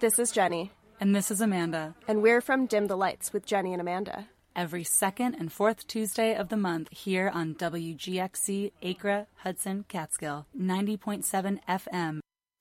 This is Jenny. And this is Amanda. And we're from Dim the Lights with Jenny and Amanda. Every second and fourth Tuesday of the month here on WGXC, Acre, Hudson, Catskill, 90.7 FM.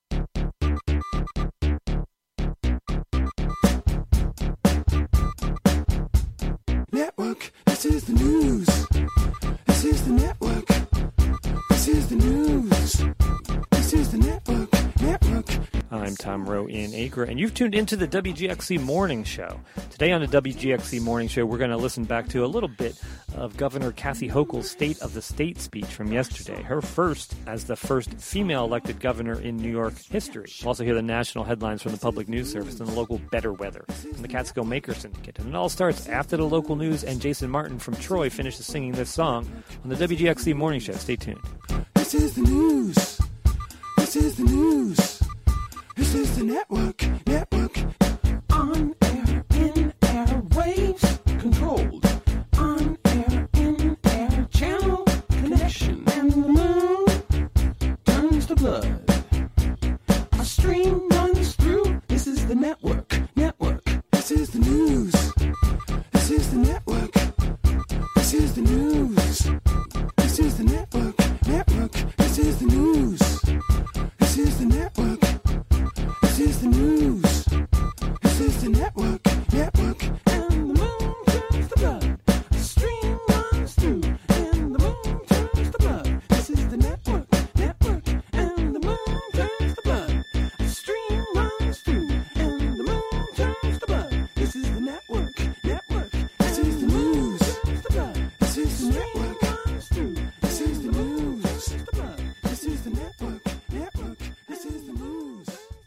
Network, this is the news. This is the network. This is the news. This is the network. I'm Tom Rowe in Acre, and you've tuned into the WGXC Morning Show. Today on the WGXC Morning Show, we're going to listen back to a little bit of Governor Kathy Hochul's State of the State speech from yesterday, her first as the first female-elected governor in New York history. We'll also hear the national headlines from the Public News Service and the local Better Weather from the Catskill Maker Syndicate. And it all starts after the local news, and Jason Martin from Troy finishes singing this song on the WGXC Morning Show. Stay tuned. This is the news. This is the news. This is the network. On air, in air, waves controlled. On air, in air, channel connection. And the moon turns to blood. A stream runs through. This is the network. This is the news. This is the network. This is the news. This is the network. This is the news. This is the network. This is the news. This is the network. And the moon turns to blood. The stream runs through. And the moon turns to blood. This is the network. And the moon turns to blood. The stream runs through. And the moon turns to blood. This is the network. This is the news. This is the network. This is the news. This is the network. This is the news.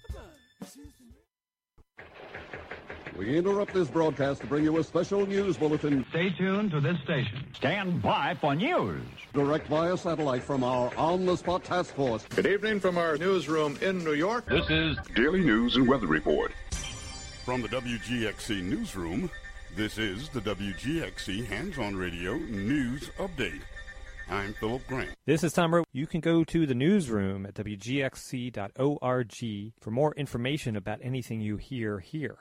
We interrupt this broadcast to bring you a special news bulletin. Stay tuned to this station. Stand by for news. Direct via satellite from our on-the-spot task force. Good evening from our newsroom in New York. This is Daily News and Weather Report. From the WGXC Newsroom, this is the WGXC Hands-On Radio News Update. I'm Philip Grant. This is Tom Rowe. You can go to the newsroom at WGXC.org for more information about anything you hear here.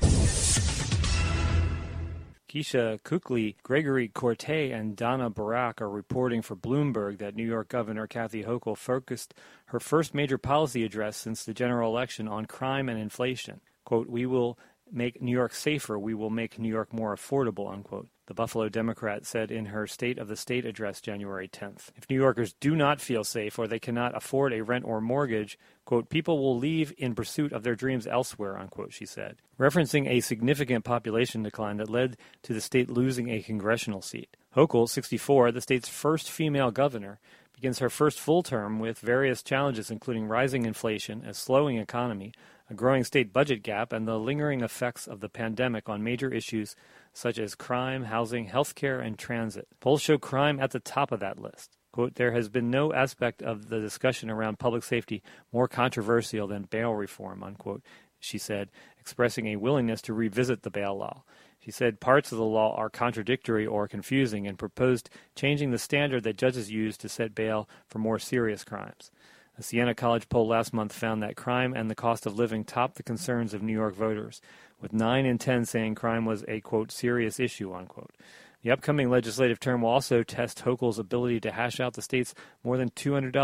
Keisha Kukli, Gregory Corte, and Donna Barak are reporting for Bloomberg that New York Governor Kathy Hochul focused her first major policy address since the general election on crime and inflation. Quote, "We will make New York safer. We will make New York more affordable," unquote. The Buffalo Democrat said in her State of the State address January 10th. If New Yorkers do not feel safe or they cannot afford a rent or mortgage, quote, "people will leave in pursuit of their dreams elsewhere," unquote, she said. Referencing a significant population decline that led to the state losing a congressional seat. Hochul, 64, the state's first female governor, begins her first full term with various challenges including rising inflation, a slowing economy, a growing state budget gap, and the lingering effects of the pandemic on major issues such as crime, housing, healthcare, and transit. Polls show crime at the top of that list. Quote, "There has been no aspect of the discussion around public safety more controversial than bail reform," unquote, she said, expressing a willingness to revisit the bail law. She said parts of the law are contradictory or confusing and proposed changing the standard that judges use to set bail for more serious crimes. A Siena College poll last month found that crime and the cost of living topped the concerns of New York voters, with 9 in 10 saying crime was a, quote, "serious issue," unquote. The upcoming legislative term will also test Hochul's ability to hash out the state's more than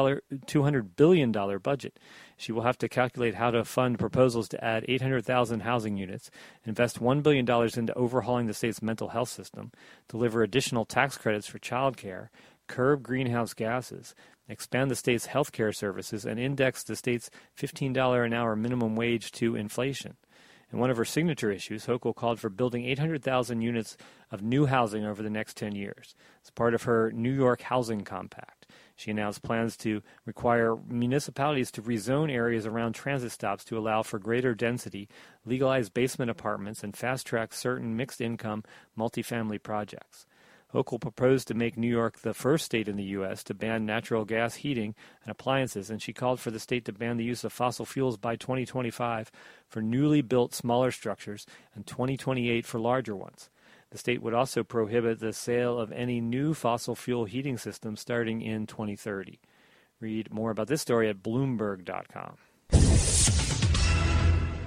$200 billion budget. She will have to calculate how to fund proposals to add 800,000 housing units, invest $1 billion into overhauling the state's mental health system, deliver additional tax credits for child care, curb greenhouse gases, expand the state's health care services, and index the state's $15 an hour minimum wage to inflation. In one of her signature issues, Hochul called for building 800,000 units of new housing over the next 10 years. As part of her New York Housing Compact, she announced plans to require municipalities to rezone areas around transit stops to allow for greater density, legalize basement apartments, and fast-track certain mixed-income multifamily projects. Hochul proposed to make New York the first state in the U.S. to ban natural gas heating and appliances, and she called for the state to ban the use of fossil fuels by 2025 for newly built smaller structures and 2028 for larger ones. The state would also prohibit the sale of any new fossil fuel heating system starting in 2030. Read more about this story at Bloomberg.com.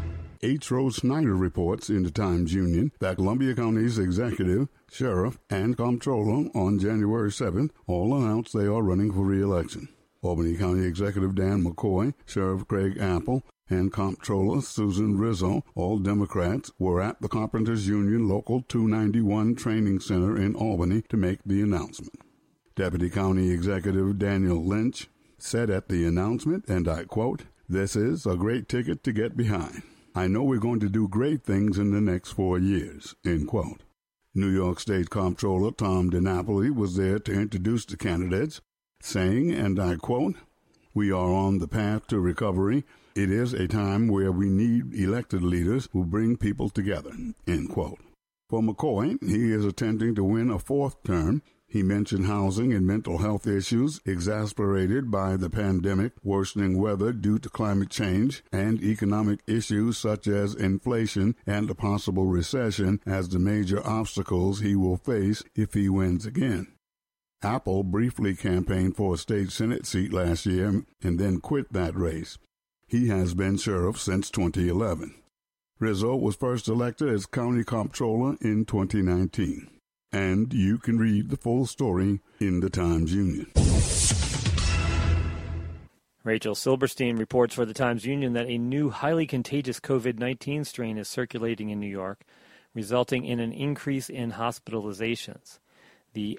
H. Rose Snyder reports in the Times-Union that Columbia County's executive, sheriff, and comptroller on January 7th all announced they are running for re-election. Albany County Executive Dan McCoy, Sheriff Craig Apple, and Comptroller Susan Rizzo, all Democrats, were at the Carpenters Union Local 291 Training Center in Albany to make the announcement. Deputy County Executive Daniel Lynch said at the announcement, and I quote, "This is a great ticket to get behind. I know we're going to do great things in the next 4 years," end quote. New York State Comptroller Tom DiNapoli was there to introduce the candidates, saying, and I quote, "We are on the path to recovery. It is a time where we need elected leaders who bring people together," end quote. For McCoy, he is attempting to win a fourth term. He mentioned housing and mental health issues exacerbated by the pandemic, worsening weather due to climate change, and economic issues such as inflation and a possible recession as the major obstacles he will face if he wins again. Apple briefly campaigned for a state Senate seat last year and then quit that race. He has been sheriff since 2011. Rizzo was first elected as county comptroller in 2019. And you can read the full story in the Times-Union. Rachel Silberstein reports for the Times-Union that a new highly contagious COVID-19 strain is circulating in New York, resulting in an increase in hospitalizations. The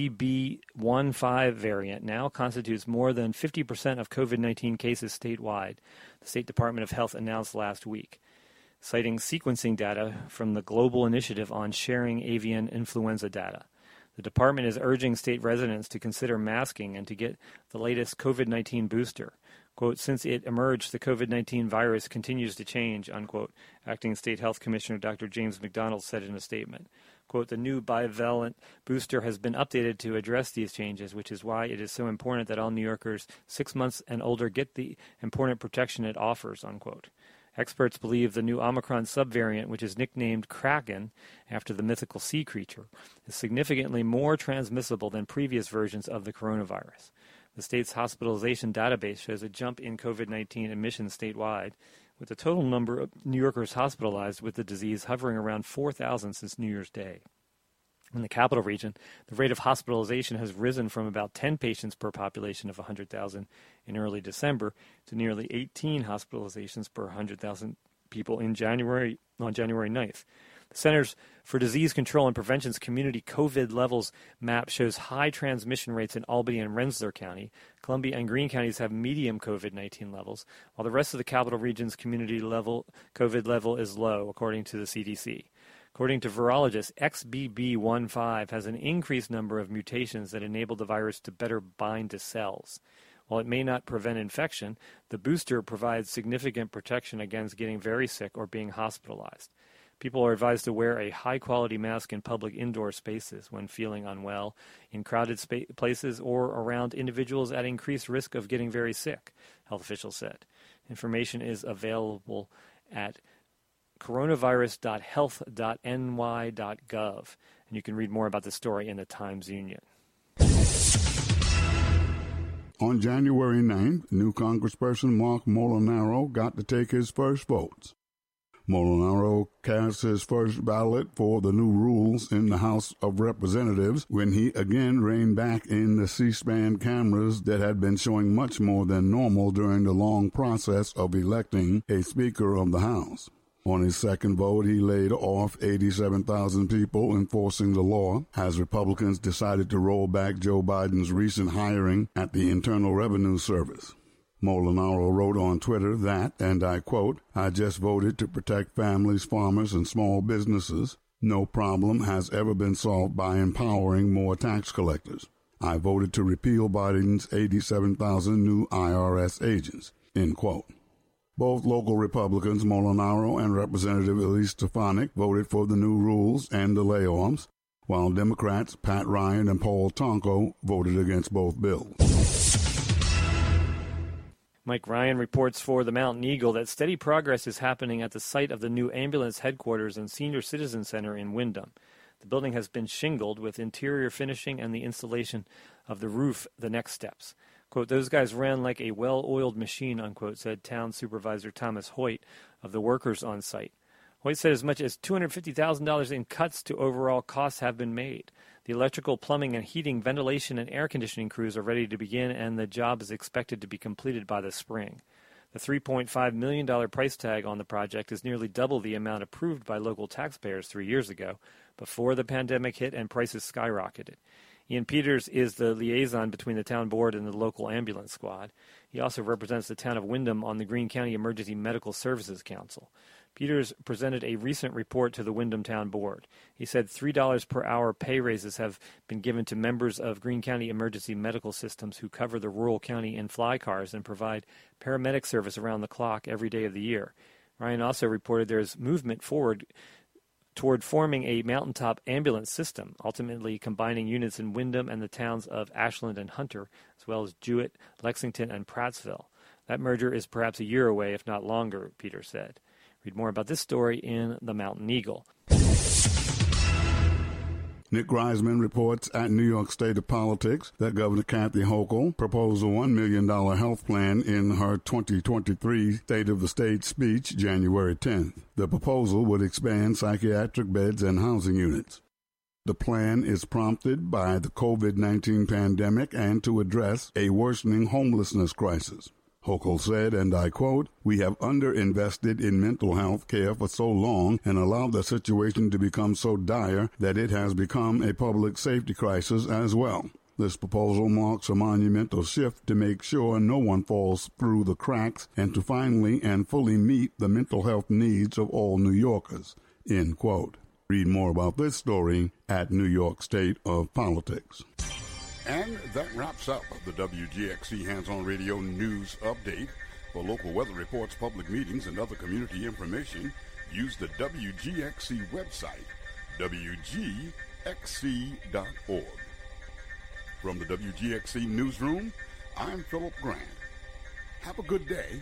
XBB.1.5 variant now constitutes more than 50% of COVID-19 cases statewide, the State Department of Health announced last week, citing sequencing data from the Global Initiative on Sharing Avian Influenza Data. The department is urging state residents to consider masking and to get the latest COVID-19 booster. Quote, "Since it emerged, the COVID-19 virus continues to change," unquote, Acting State Health Commissioner Dr. James McDonald said in a statement. Quote, "The new bivalent booster has been updated to address these changes, which is why it is so important that all New Yorkers 6 months and older get the important protection it offers," unquote. Experts believe the new Omicron subvariant, which is nicknamed Kraken after the mythical sea creature, is significantly more transmissible than previous versions of the coronavirus. The state's hospitalization database shows a jump in COVID-19 admissions statewide, with the total number of New Yorkers hospitalized with the disease hovering around 4,000 since New Year's Day. In the capital region, the rate of hospitalization has risen from about 10 patients per population of 100,000 in early December to nearly 18 hospitalizations per 100,000 people on January 9th. The Centers for Disease Control and Prevention's community COVID levels map shows high transmission rates in Albany and Rensselaer County. Columbia and Greene counties have medium COVID-19 levels, while the rest of the capital region's community level COVID level is low, according to the CDC. According to virologists, XBB.1.5 has an increased number of mutations that enable the virus to better bind to cells. While it may not prevent infection, the booster provides significant protection against getting very sick or being hospitalized. People are advised to wear a high-quality mask in public indoor spaces when feeling unwell, in crowded places, or around individuals at increased risk of getting very sick, health officials said. Information is available at coronavirus.health.ny.gov, and you can read more about this story in the Times-Union. On January 9th, new Congressperson Mark Molinaro got to take his first votes. Molinaro cast his first ballot for the new rules in the House of Representatives when he again reined back in the C-SPAN cameras that had been showing much more than normal during the long process of electing a Speaker of the House. On his second vote, he laid off 87,000 people enforcing the law as Republicans decided to roll back Joe Biden's recent hiring at the Internal Revenue Service. Molinaro wrote on Twitter that, and I quote, "I just voted to protect families, farmers, and small businesses. No problem has ever been solved by empowering more tax collectors. I voted to repeal Biden's 87,000 new IRS agents," end quote. Both local Republicans, Molinaro and Representative Elise Stefanik, voted for the new rules and the layoffs, while Democrats Pat Ryan and Paul Tonko voted against both bills. Mike Ryan reports for the Mountain Eagle that steady progress is happening at the site of the new ambulance headquarters and senior citizen center in Windham. The building has been shingled with interior finishing and the installation of the roof the next steps. Quote, those guys ran like a well-oiled machine, unquote, said Town Supervisor Thomas Hoyt of the workers on site. Hoyt said as much as $250,000 in cuts to overall costs have been made. The electrical, plumbing, and heating, ventilation, and air conditioning crews are ready to begin, and the job is expected to be completed by the spring. The $3.5 million price tag on the project is nearly double the amount approved by local taxpayers 3 years ago, before the pandemic hit and prices skyrocketed. Ian Peters is the liaison between the town board and the local ambulance squad. He also represents the town of Windham on the Greene County Emergency Medical Services Council. Peters presented a recent report to the Windham Town Board. He said $3 per hour pay raises have been given to members of Greene County Emergency Medical Systems who cover the rural county in fly cars and provide paramedic service around the clock every day of the year. Ryan also reported there is movement forward toward forming a mountaintop ambulance system, ultimately combining units in Windham and the towns of Ashland and Hunter, as well as Jewett, Lexington, and Prattsville. That merger is perhaps a year away, if not longer, Peters said. Read more about this story in the Mountain Eagle. Nick Reisman reports at New York State of Politics that Governor Kathy Hochul proposed a $1 million health plan in her 2023 State of the State speech January 10th. The proposal would expand psychiatric beds and housing units. The plan is prompted by the COVID-19 pandemic and to address a worsening homelessness crisis. Hochul said, and I quote, "We have underinvested in mental health care for so long and allowed the situation to become so dire that it has become a public safety crisis as well. This proposal marks a monumental shift to make sure no one falls through the cracks and to finally and fully meet the mental health needs of all New Yorkers." End quote. Read more about this story at New York State of Politics. And that wraps up the WGXC Hands-On Radio News Update. For local weather reports, public meetings, and other community information, use the WGXC website, WGXC.org. From the WGXC Newsroom, I'm Philip Grant. Have a good day.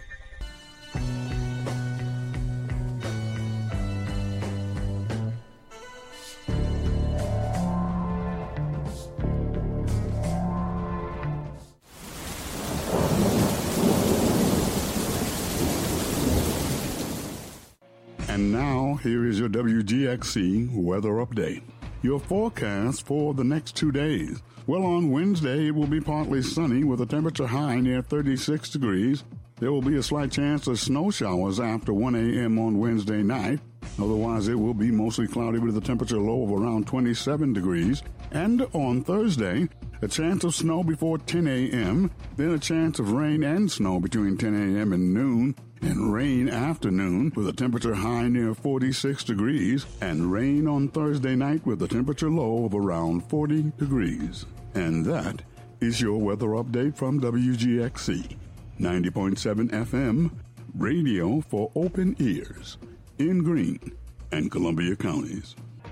And now, here is your WGXC weather update. Your forecast for the next 2 days. Well, on Wednesday, it will be partly sunny with a temperature high near 36 degrees. There will be a slight chance of snow showers after 1 a.m. on Wednesday night. Otherwise, it will be mostly cloudy with a temperature low of around 27 degrees. And on Thursday, a chance of snow before 10 a.m., then a chance of rain and snow between 10 a.m. and noon, and rain afternoon with a temperature high near 46 degrees, and rain on Thursday night with a temperature low of around 40 degrees. And that is your weather update from WGXC, 90.7 FM, radio for open ears, in Greene and Columbia counties.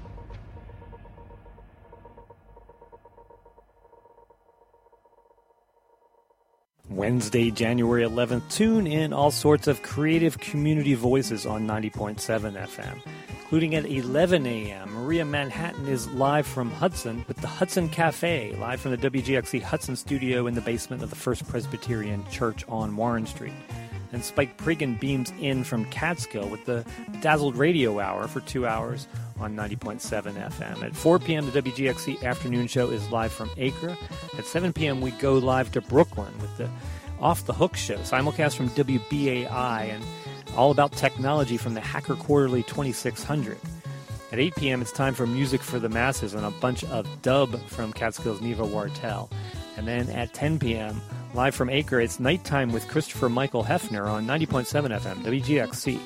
Wednesday, January 11th, tune in all sorts of creative community voices on 90.7 FM. Including at 11 a.m., Maria Manhattan is live from Hudson with the Hudson Cafe, live from the WGXC Hudson studio in the basement of the First Presbyterian Church on Warren Street. And Spike Prigan beams in from Catskill with the Dazzled Radio Hour for 2 hours on 90.7 FM. At 4 p.m., the WGXC Afternoon Show is live from Acre. At 7 p.m., we go live to Brooklyn with the Off the Hook Show, simulcast from WBAI, and all about technology from the Hacker Quarterly 2600. At 8 p.m., it's time for Music for the Masses and a bunch of dub from Catskill's Neva Wartel. And then at 10 p.m., live from Acre, it's Nighttime with Christopher Michael Hefner on 90.7 FM, WGXC.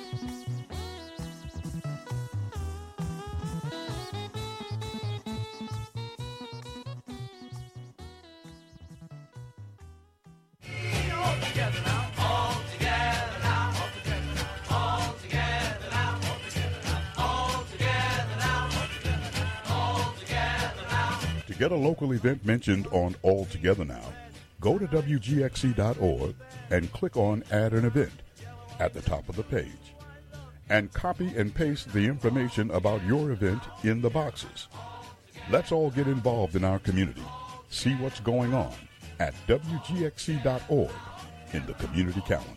To get a local event mentioned on All Together Now, go to WGXC.org and click on Add an Event at the top of the page. And copy and paste the information about your event in the boxes. Let's all get involved in our community, see what's going on, at WGXC.org in the community calendar.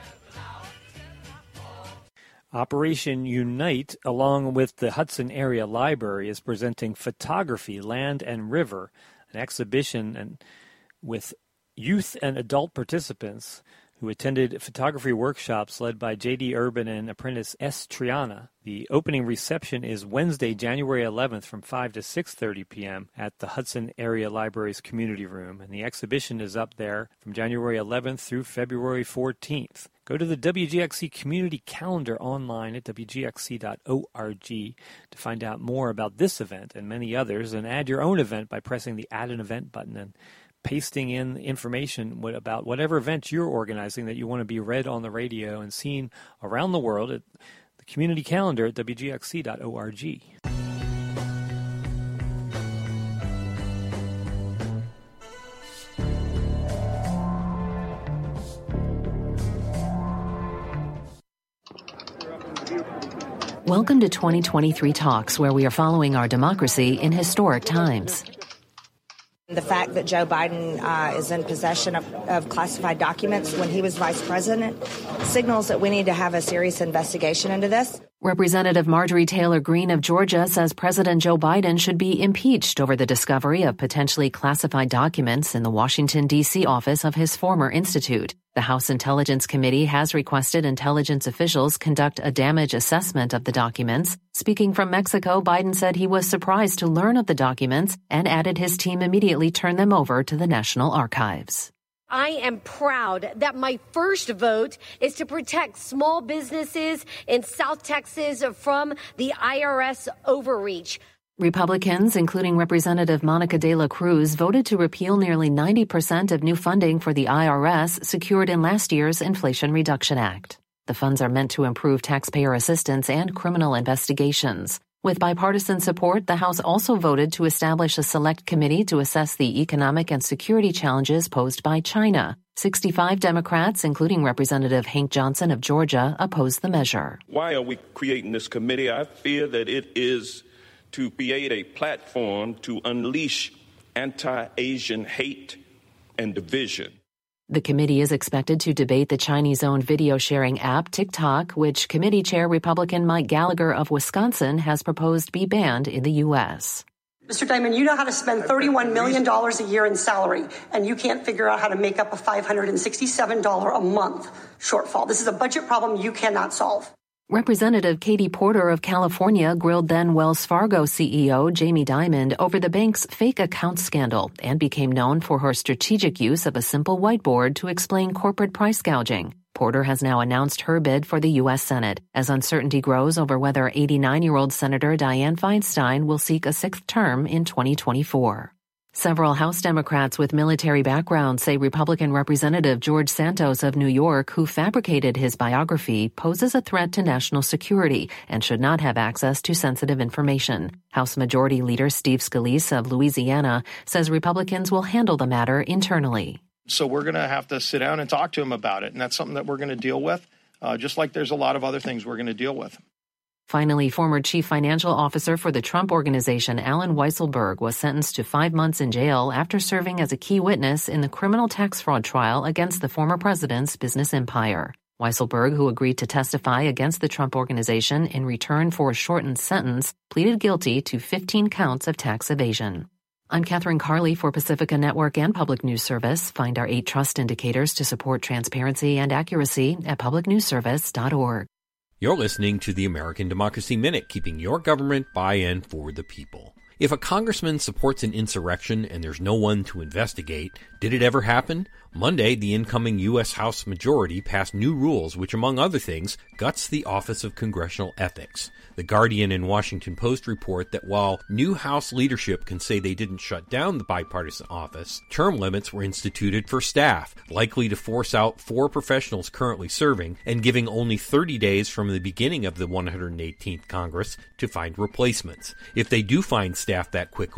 Operation Unite, along with the Hudson Area Library, is presenting Photography, Land and River, an exhibition with youth and adult participants who attended photography workshops led by J.D. Urban and apprentice S. Triana. The opening reception is Wednesday, January 11th from 5 to 6:30 p.m. at the Hudson Area Library's community room, and the exhibition is up there from January 11th through February 14th. Go to the WGXC community calendar online at WGXC.org to find out more about this event and many others, and add your own event by pressing the Add an Event button and pasting in information about whatever event you're organizing that you want to be read on the radio and seen around the world at the community calendar at WGXC.org. Welcome to 2023 Talks, where we are following our democracy in historic times. The fact that Joe Biden is in possession of classified documents when he was vice president signals that we need to have a serious investigation into this. Representative Marjorie Taylor Greene of Georgia says President Joe Biden should be impeached over the discovery of potentially classified documents in the Washington, D.C. office of his former institute. The House Intelligence Committee has requested intelligence officials conduct a damage assessment of the documents. Speaking from Mexico, Biden said he was surprised to learn of the documents and added his team immediately turned them over to the National Archives. I am proud that my first vote is to protect small businesses in South Texas from the IRS overreach. Republicans, including Representative Monica de la Cruz, voted to repeal nearly 90% of new funding for the IRS secured in last year's Inflation Reduction Act. The funds are meant to improve taxpayer assistance and criminal investigations. With bipartisan support, the House also voted to establish a select committee to assess the economic and security challenges posed by China. 65 Democrats, including Representative Hank Johnson of Georgia, opposed the measure. Why are we creating this committee? I fear that it is to create a platform to unleash anti-Asian hate and division. The committee is expected to debate the Chinese-owned video-sharing app TikTok, which Committee Chair Republican Mike Gallagher of Wisconsin has proposed be banned in the U.S. Mr. Dimon, you know how to spend $31 million a year in salary, and you can't figure out how to make up a $567 a month shortfall. This is a budget problem you cannot solve. Representative Katie Porter of California grilled then Wells Fargo CEO Jamie Dimon over the bank's fake account scandal and became known for her strategic use of a simple whiteboard to explain corporate price gouging. Porter has now announced her bid for the U.S. Senate as uncertainty grows over whether 89-year-old Senator Dianne Feinstein will seek a sixth term in 2024. Several House Democrats with military backgrounds say Republican Representative George Santos of New York, who fabricated his biography, poses a threat to national security and should not have access to sensitive information. House Majority Leader Steve Scalise of Louisiana says Republicans will handle the matter internally. So we're going to have to sit down and talk to him about it, and that's something that we're going to deal with, just like there's a lot of other things we're going to deal with. Finally, former chief financial officer for the Trump Organization, Alan Weisselberg, was sentenced to 5 months in jail after serving as a key witness in the criminal tax fraud trial against the former president's business empire. Weisselberg, who agreed to testify against the Trump Organization in return for a shortened sentence, pleaded guilty to 15 counts of tax evasion. I'm Catherine Carley for Pacifica Network and Public News Service. Find our 8 trust indicators to support transparency and accuracy at publicnewsservice.org. You're listening to the American Democracy Minute, keeping your government by-in for the people. If a congressman supports an insurrection and there's no one to investigate, did it ever happen? Monday, the incoming U.S. House majority passed new rules which, among other things, guts the Office of Congressional Ethics. The Guardian and Washington Post report that while new House leadership can say they didn't shut down the bipartisan office, term limits were instituted for staff, likely to force out 4 professionals currently serving and giving only 30 days from the beginning of the 118th Congress to find replacements. If they do find staff that quickly,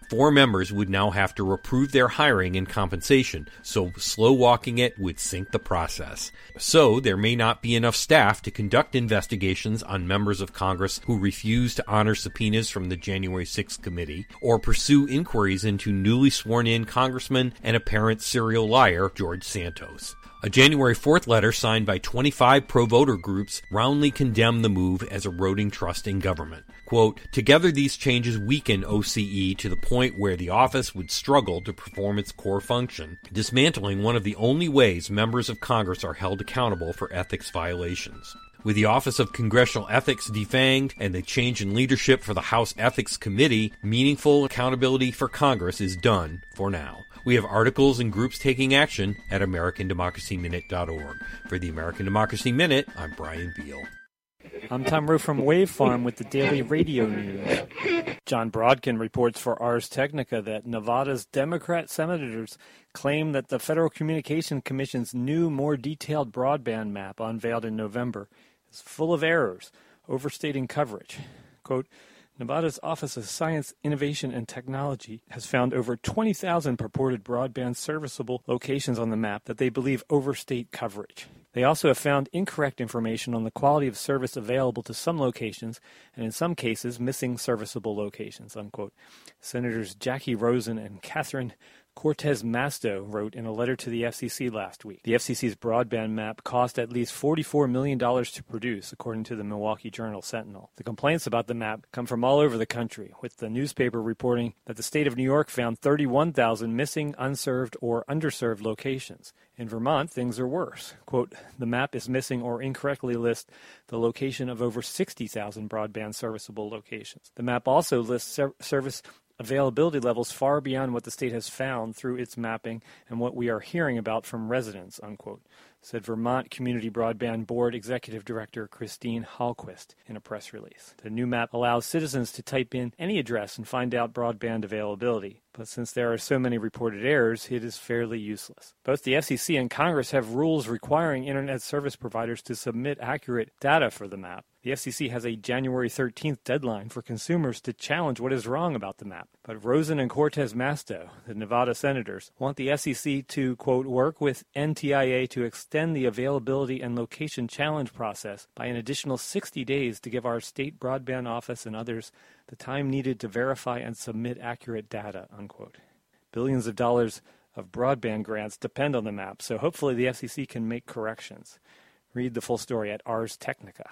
4 members would now have to approve their hiring and compensation, so slow walking it would sink the process. So there may not be enough staff to conduct investigations on members of Congress who refuse to honor subpoenas from the January 6th committee, or pursue inquiries into newly sworn-in congressman and apparent serial liar George Santos. A January 4th letter signed by 25 pro-voter groups roundly condemned the move as eroding trust in government. Quote, "Together these changes weaken OCE to the point where the office would struggle to perform its core function, dismantling one of the only ways members of Congress are held accountable for ethics violations. With the Office of Congressional Ethics defanged and the change in leadership for the House Ethics Committee, meaningful accountability for Congress is done for now. We have articles and groups taking action at AmericanDemocracyMinute.org. For the American Democracy Minute, I'm Brian Beal. I'm Tom Rowe from Wave Farm with the Daily Radio News. John Brodkin reports for Ars Technica that Nevada's Democrat senators claim that the Federal Communications Commission's new, more detailed broadband map unveiled in November is full of errors, overstating coverage. Quote, Nevada's Office of Science, Innovation, and Technology has found over 20,000 purported broadband serviceable locations on the map that they believe overstate coverage. They also have found incorrect information on the quality of service available to some locations, and in some cases, missing serviceable locations, unquote. Senators Jackie Rosen and Catherine Cortez Masto wrote in a letter to the FCC last week. The FCC's broadband map cost at least $44 million to produce, according to the Milwaukee Journal-Sentinel. The complaints about the map come from all over the country, with the newspaper reporting that the state of New York found 31,000 missing, unserved, or underserved locations. In Vermont, things are worse. Quote, the map is missing or incorrectly lists the location of over 60,000 broadband serviceable locations. The map also lists service availability levels far beyond what the state has found through its mapping and what we are hearing about from residents, unquote, said Vermont Community Broadband Board Executive Director Christine Hallquist in a press release. The new map allows citizens to type in any address and find out broadband availability, but since there are so many reported errors, it is fairly useless. Both the FCC and Congress have rules requiring Internet service providers to submit accurate data for the map. The FCC has a January 13th deadline for consumers to challenge what is wrong about the map. But Rosen and Cortez Masto, the Nevada senators, want the FCC to, quote, work with NTIA to extend the availability and location challenge process by an additional 60 days to give our state broadband office and others the time needed to verify and submit accurate data, unquote. Billions of dollars of broadband grants depend on the map, so hopefully the FCC can make corrections. Read the full story at Ars Technica.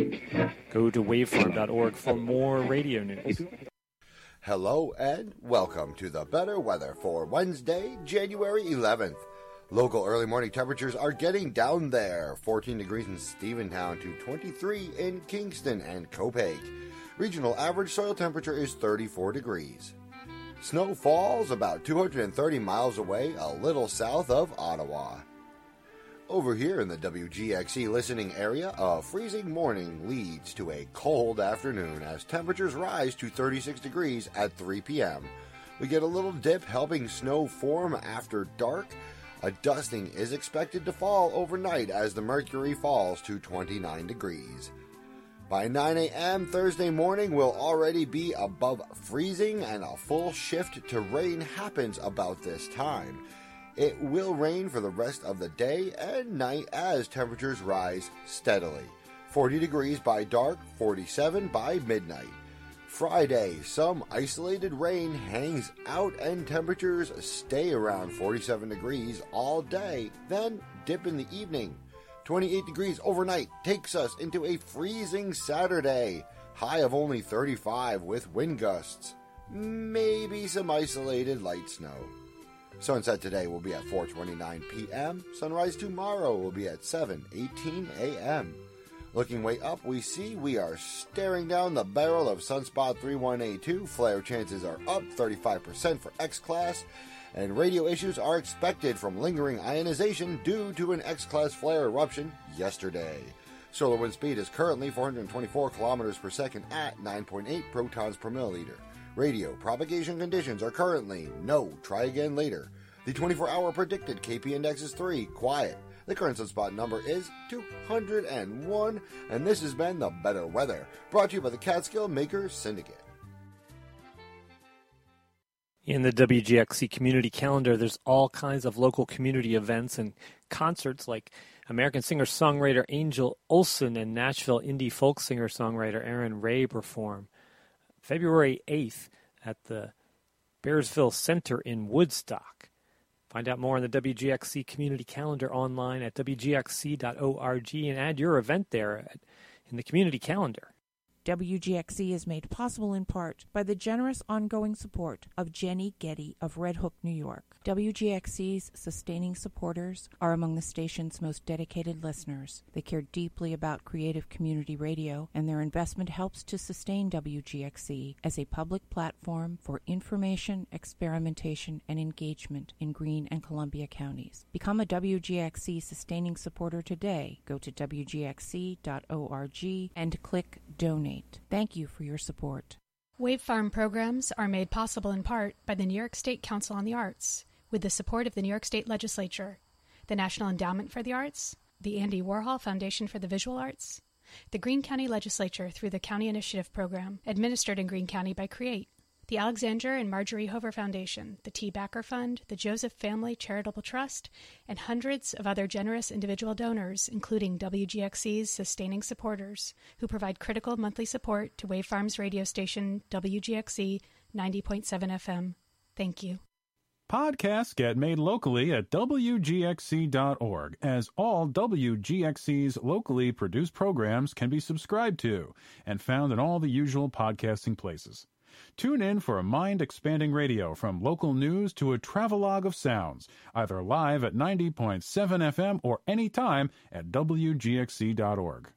Go to wavefarm.org for more radio news. Hello and welcome to the better weather for Wednesday, January 11th. Local early morning temperatures are getting down there. 14 degrees in Stephentown to 23 in Kingston and Copiague. Regional average soil temperature is 34 degrees. Snow falls about 230 miles away, a little south of Ottawa. Over here in the WGXC listening area, a freezing morning leads to a cold afternoon as temperatures rise to 36 degrees at 3 p.m. We get a little dip helping snow form after dark. A dusting is expected to fall overnight as the mercury falls to 29 degrees. By 9 a.m. Thursday morning will already be above freezing, and a full shift to rain happens about this time. It will rain for the rest of the day and night as temperatures rise steadily. 40 degrees by dark, 47 by midnight. Friday, some isolated rain hangs out and temperatures stay around 47 degrees all day, then dip in the evening. 28 degrees overnight takes us into a freezing Saturday. High of only 35 with wind gusts. Maybe some isolated light snow. Sunset today will be at 4:29 p.m. Sunrise tomorrow will be at 7:18 a.m. Looking way up, we see we are staring down the barrel of Sunspot 3182. Flare chances are up 35% for X-Class, and radio issues are expected from lingering ionization due to an X-Class flare eruption yesterday. Solar wind speed is currently 424 kilometers per second at 9.8 protons per milliliter. Radio propagation conditions are currently no, try again later. The 24-hour predicted KP index is 3, quiet. The current sunspot number is 201, and this has been The Better Weather, brought to you by the Catskill Maker Syndicate. In the WGXC community calendar, there's all kinds of local community events and concerts like American singer-songwriter Angel Olsen and Nashville indie folk singer-songwriter Aaron Ray perform. February 8th at the Bearsville Center in Woodstock. Find out more on the WGXC community calendar online at wgxc.org and add your event there in the community calendar. WGXC is made possible in part by the generous ongoing support of Jenny Getty of Red Hook, New York. WGXC's sustaining supporters are among the station's most dedicated listeners. They care deeply about creative community radio, and their investment helps to sustain WGXC as a public platform for information, experimentation, and engagement in Greene and Columbia counties. Become a WGXC sustaining supporter today. Go to wgxc.org and click Donate. Thank you for your support. Wave Farm programs are made possible in part by the New York State Council on the Arts, with the support of the New York State Legislature, the National Endowment for the Arts, the Andy Warhol Foundation for the Visual Arts, the Greene County Legislature through the County Initiative Program, administered in Greene County by CREATE, the Alexander and Marjorie Hover Foundation, the T. Backer Fund, the Joseph Family Charitable Trust, and hundreds of other generous individual donors, including WGXC's sustaining supporters, who provide critical monthly support to Wave Farms radio station WGXC 90.7 FM. Thank you. Podcasts get made locally at WGXC.org, as all WGXC's locally produced programs can be subscribed to and found in all the usual podcasting places. Tune in for a mind-expanding radio from local news to a travelogue of sounds, either live at 90.7 FM or anytime at WGXC.org.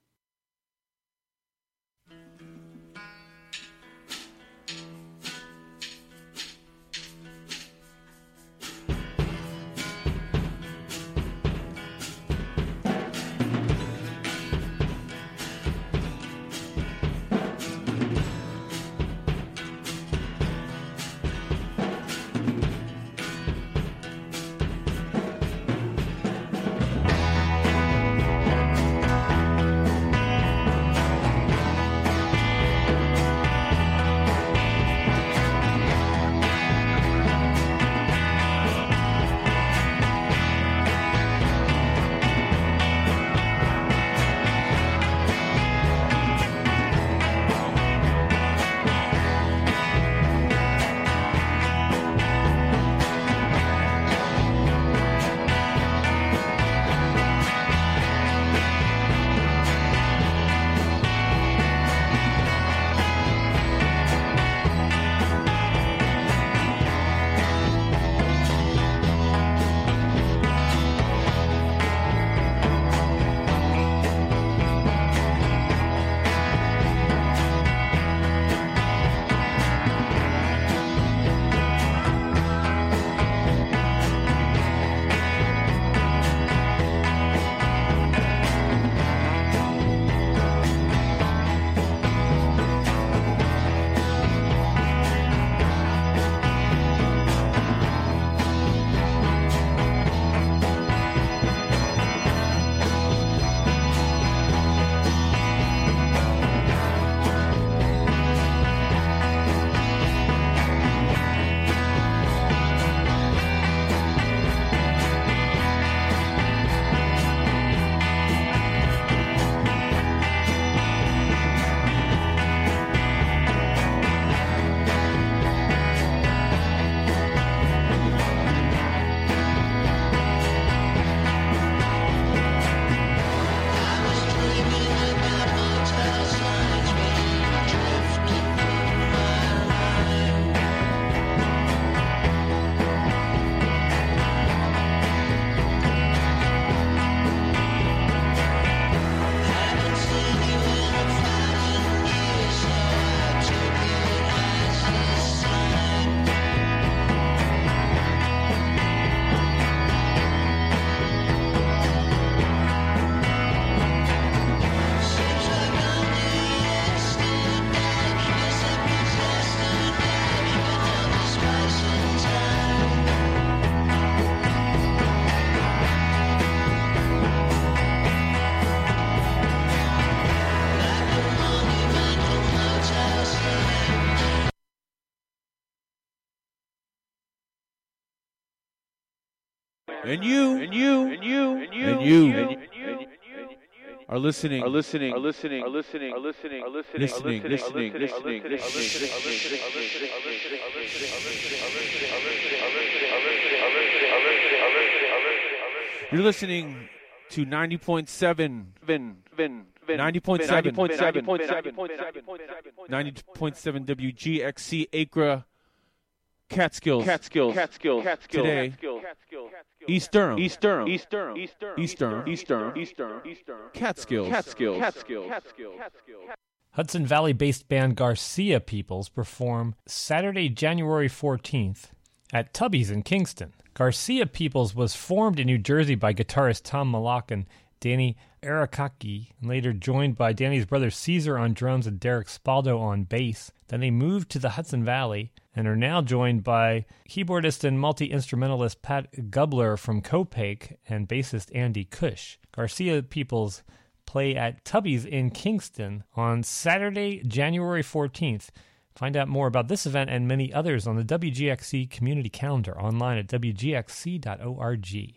And you are listening. You're listening to 90.7 WGXC Acra Catskills. Today, East Durham. Catskills. Hudson Valley-based band Garcia Peoples perform Saturday, January 14th at Tubby's in Kingston. Garcia Peoples was formed in New Jersey by guitarist Tom Malak and Danny Arakaki, and later joined by Danny's brother Caesar on drums and Derek Spaldo on bass. Then they moved to the Hudson Valley and are now joined by keyboardist and multi-instrumentalist Pat Gubler from Copake and bassist Andy Cush. Garcia Peoples play at Tubby's in Kingston on Saturday, January 14th. Find out more about this event and many others on the WGXC community calendar online at wgxc.org.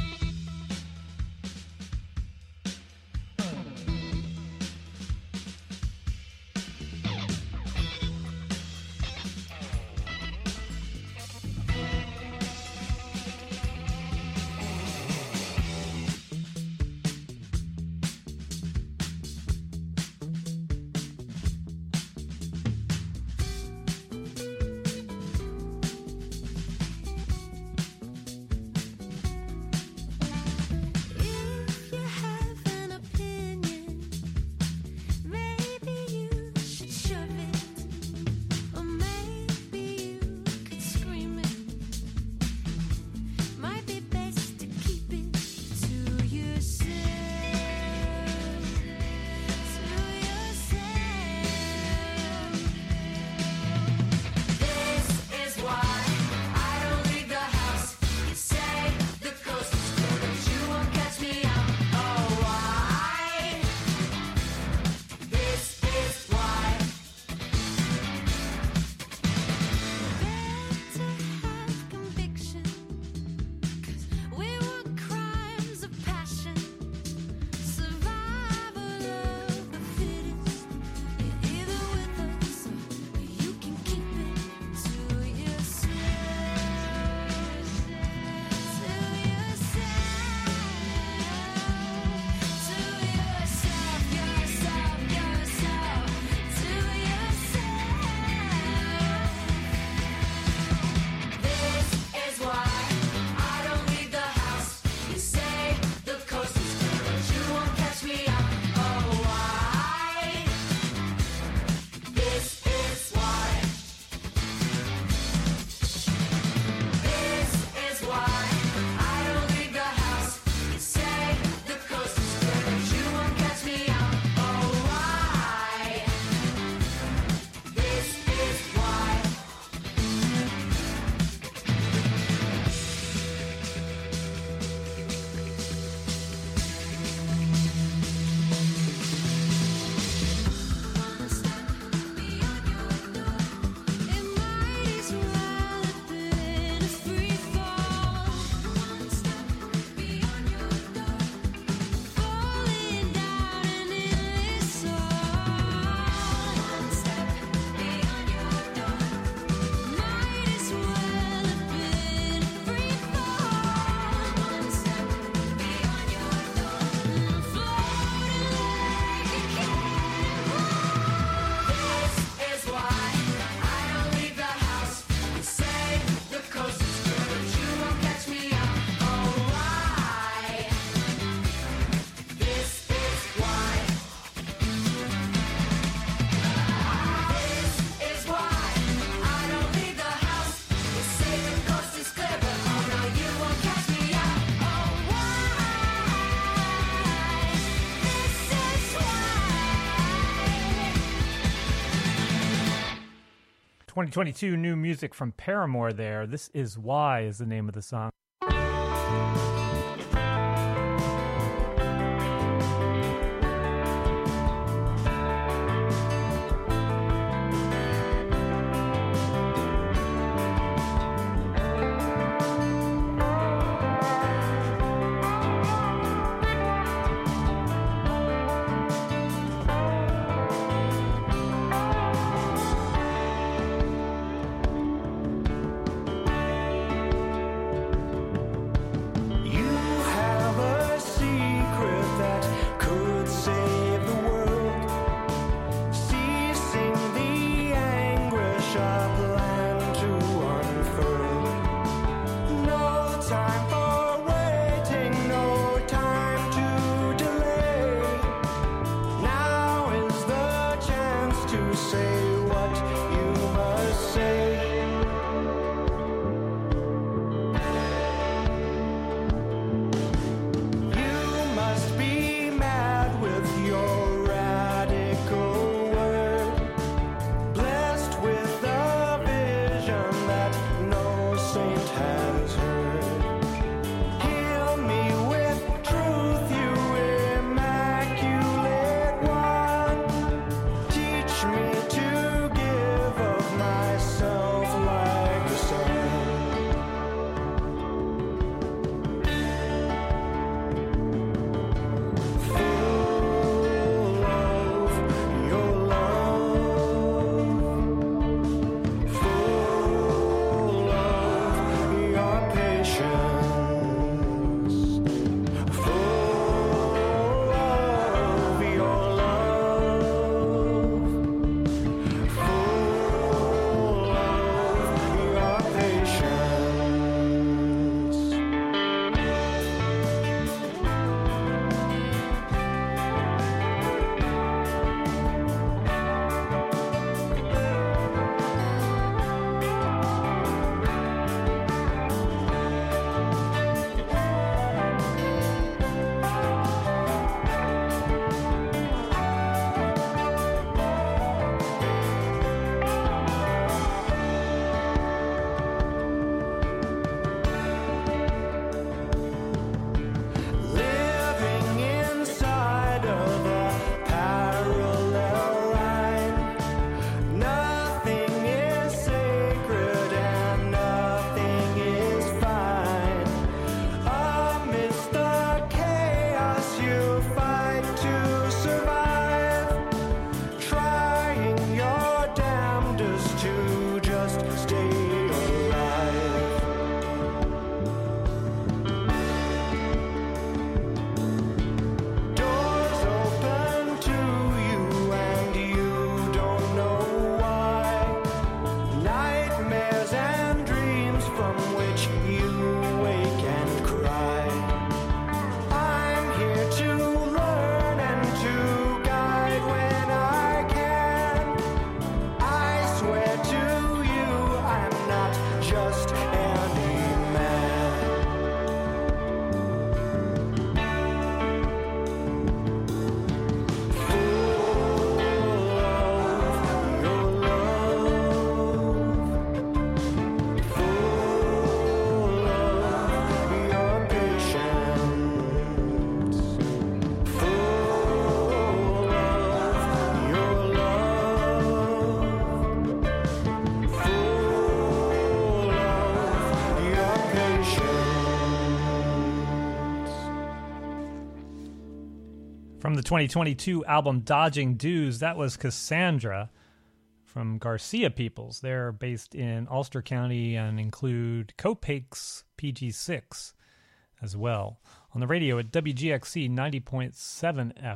...2022 new music from Paramore there. This Is Why is the name of the song. From the 2022 album Dodging Dues, that was Cassandra from Garcia Peoples. They're based in Ulster County and include Copake's PG6 as well. On the radio at WGXC 90.7 F.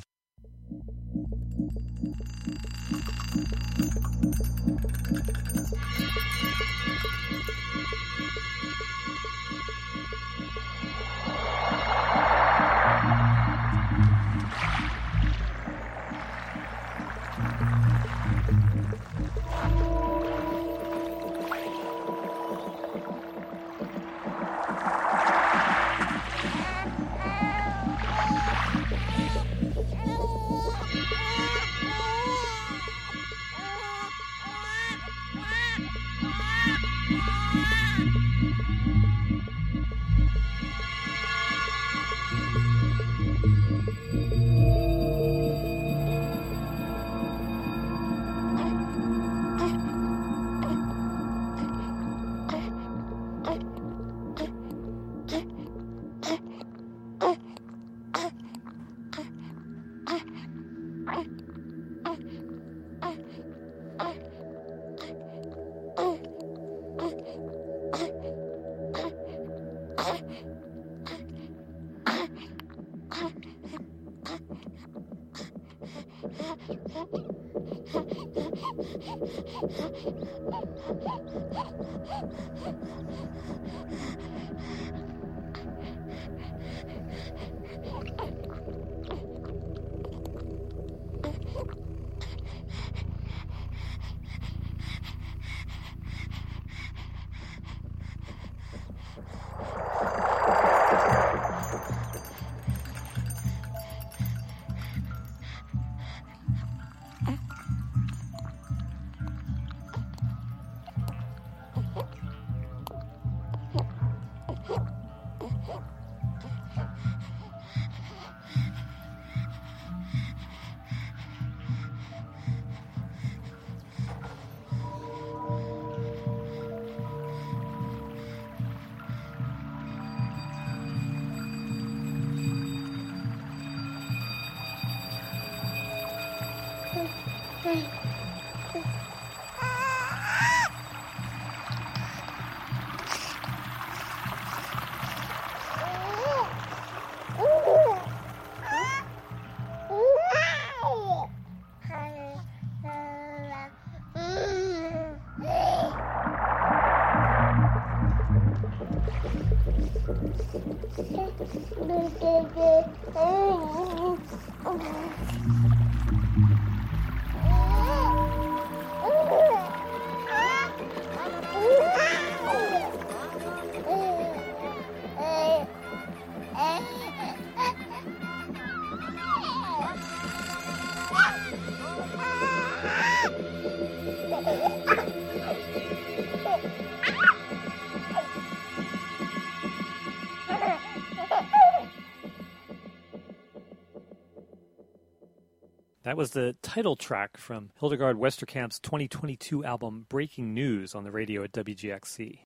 That was the title track from Hildegard Westerkamp's 2022 album Breaking News on the radio at WGXC.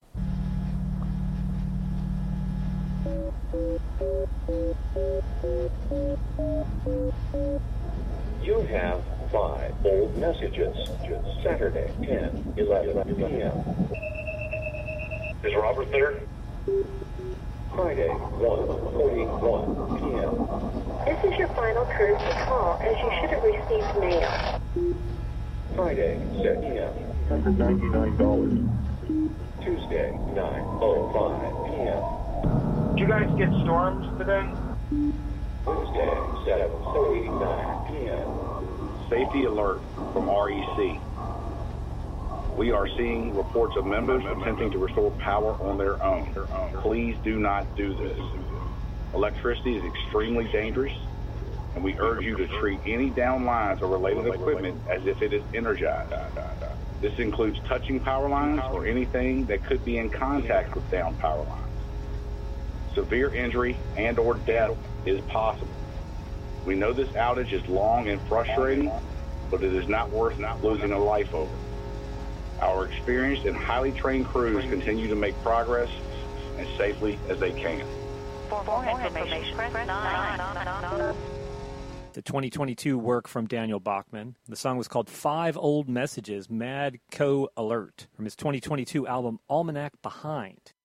You have 5 old messages. Saturday, 10:11 p.m. Is Robert there? Friday, 1:41 p.m. This is your final courtesy call, as you should have received mail. Friday, 6 p.m. $199. Tuesday, 9:05 p.m. Did you guys get storms today? Wednesday, 7:39 p.m. Safety alert from REC. We are seeing reports of members attempting to restore power on their own. Please do not do this. Electricity is extremely dangerous, and we urge you to treat any down lines or related equipment as if it is energized. This includes touching power lines or anything that could be in contact with down power lines. Severe injury and or death is possible. We know this outage is long and frustrating, but it is not worth losing a life over. Our experienced and highly trained crews continue to make progress as safely as they can. For more information, press 9. The 2022 work from Daniel Bachman. The song was called 5 Old Messages, Mad Co-Alert, from his 2022 album Almanac Behind.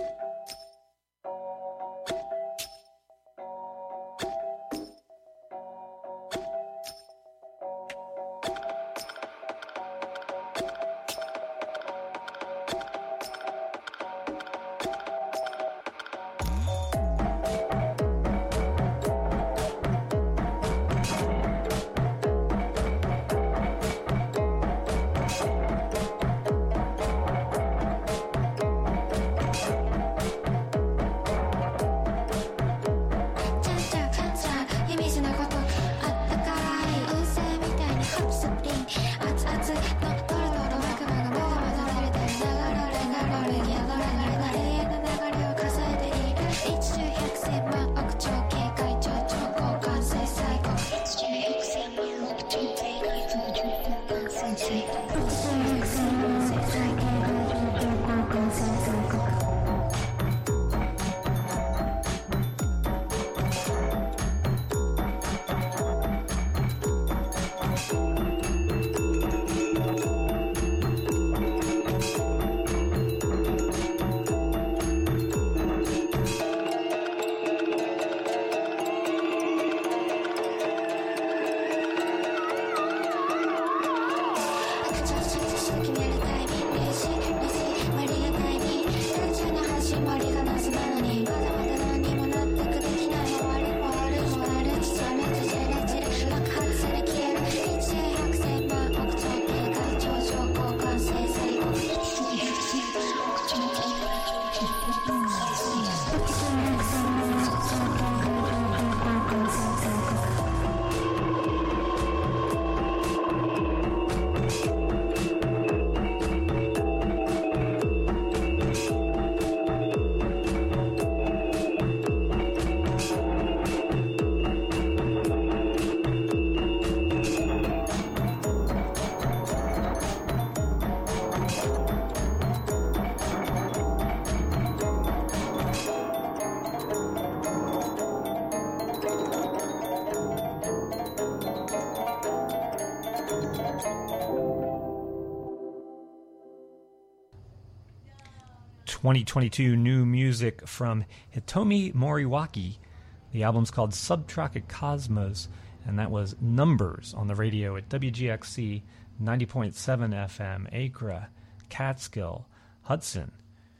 ...2022 new music from Hitomi Moriwaki. The album's called Subtropic Cosmos, and that was Numbers on the radio at WGXC 90.7 FM, Acra, Catskill, Hudson.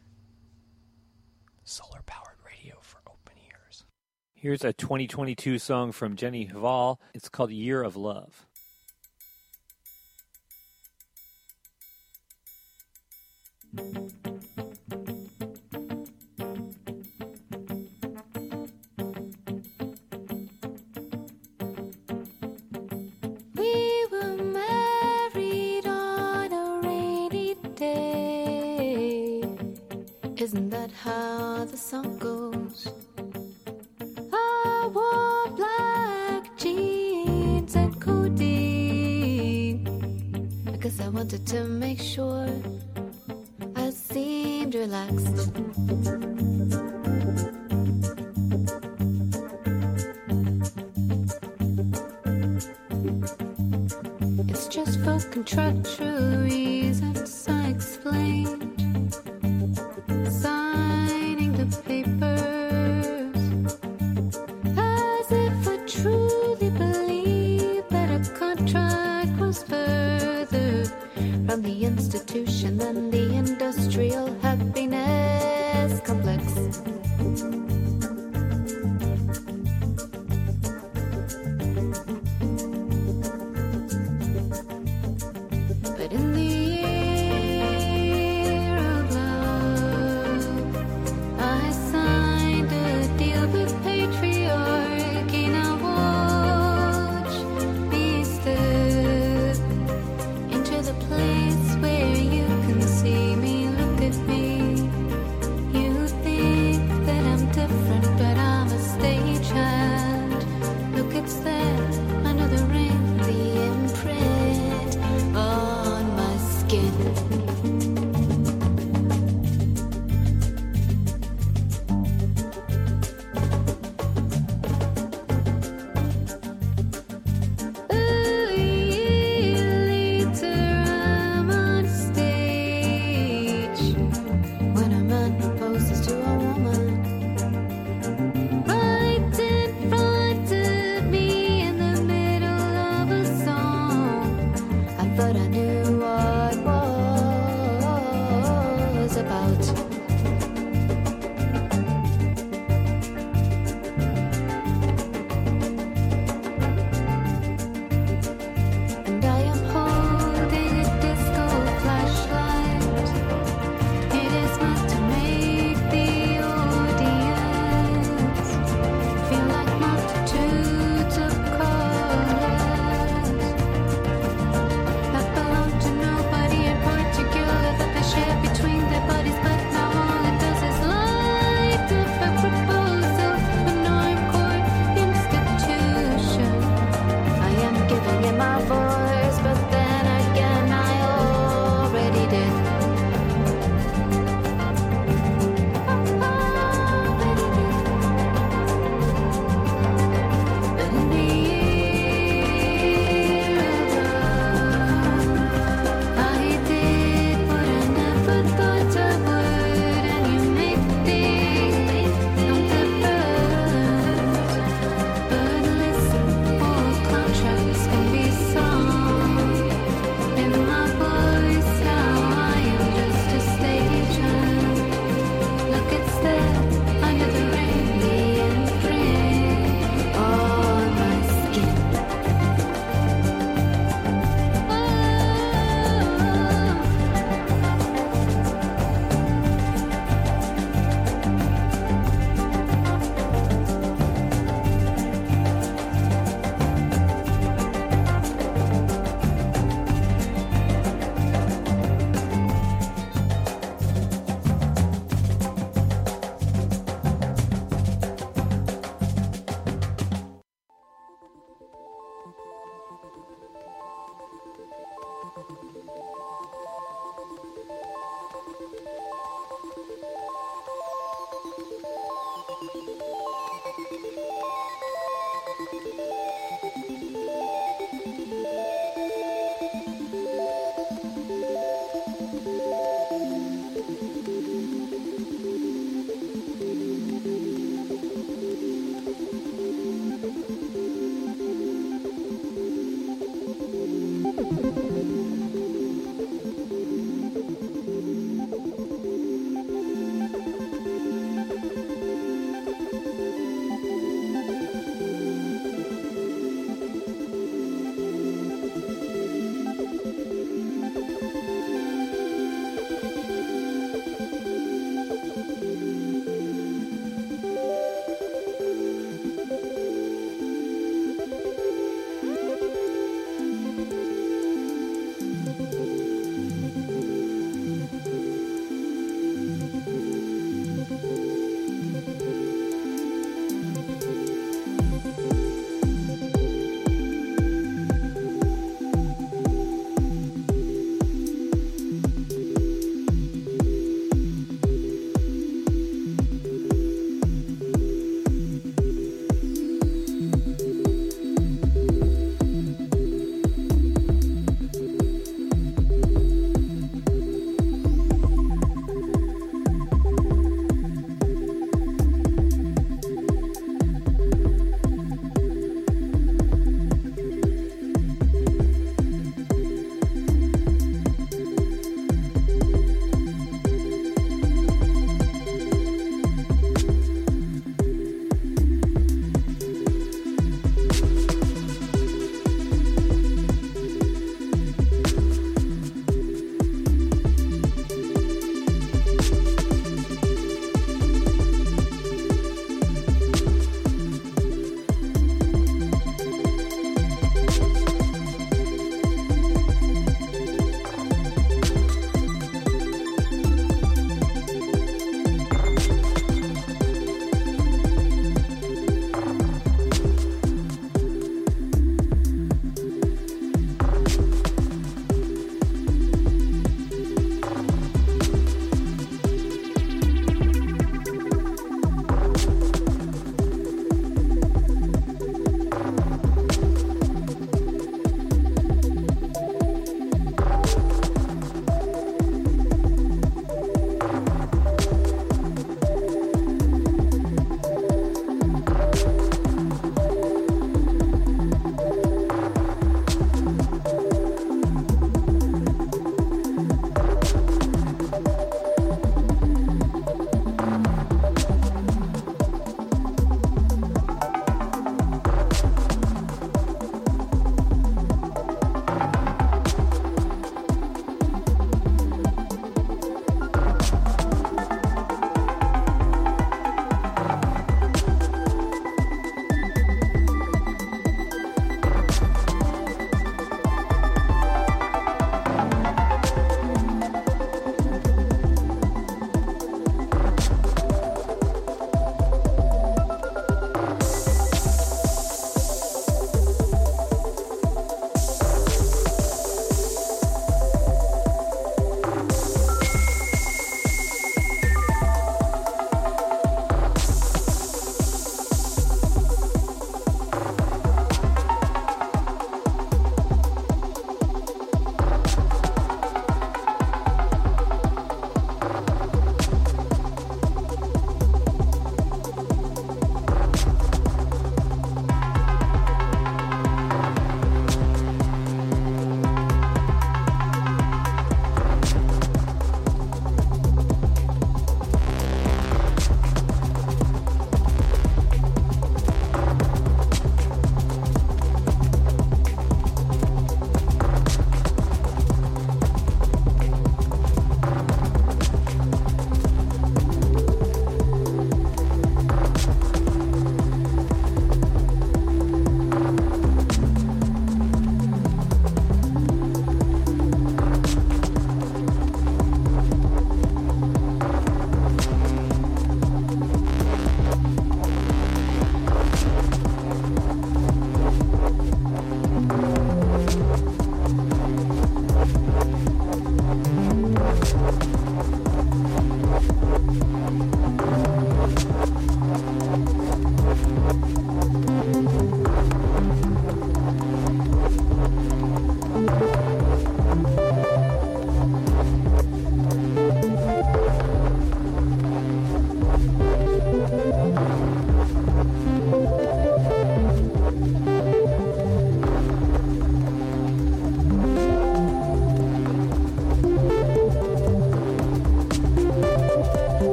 Solar-powered radio for open ears. Here's a 2022 song from Jenny Hval. It's called Year of Love. Isn't that how the song goes? I wore black jeans and codeine. I guess I wanted to make sure I seemed relaxed. It's just for contractual reasons I explained. Signing the papers as if I truly believe that a contract was further from the institution than the industrial happiness complex. But in the place where you can see me, look at me. You think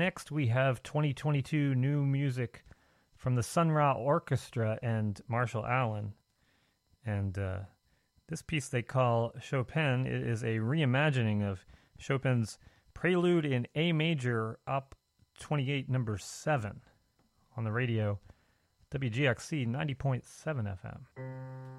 next we have 2022 new music from the Sun Ra Orchestra and Marshall Allen. And this piece they call Chopin. It is a reimagining of Chopin's Prelude in A major, Op 28, number 7, on the radio, WGXC 90.7 FM.